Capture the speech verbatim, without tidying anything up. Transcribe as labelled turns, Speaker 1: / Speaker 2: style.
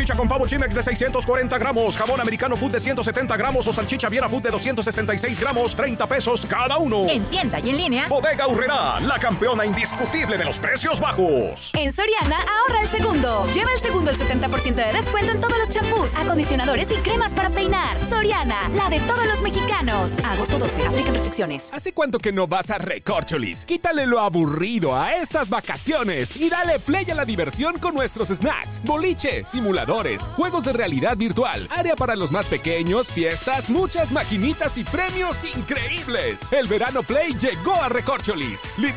Speaker 1: salchicha con pavo Chimex de seiscientos cuarenta gramos, jamón americano Food de ciento setenta gramos o salchicha Viera Food de doscientos sesenta y seis gramos, treinta pesos cada uno.
Speaker 2: En tienda y en línea.
Speaker 1: Bodega Aurrerá, la campeona indiscutible de los precios bajos.
Speaker 2: En Soriana, ahorra el segundo. Lleva el segundo el setenta por ciento de descuento en todos los champús, acondicionadores y cremas para peinar. Soriana, la de todos los mexicanos. A agosto doce, aplican restricciones.
Speaker 3: ¿Hace cuánto que no vas a Recorcholis? Quítale lo aburrido a estas vacaciones y dale play a la diversión con nuestros snacks, boliche, simuladores, juegos de realidad virtual, área para los más pequeños, fiestas, muchas maquinitas y premios increíbles. El Verano Play llegó a Recorcholis.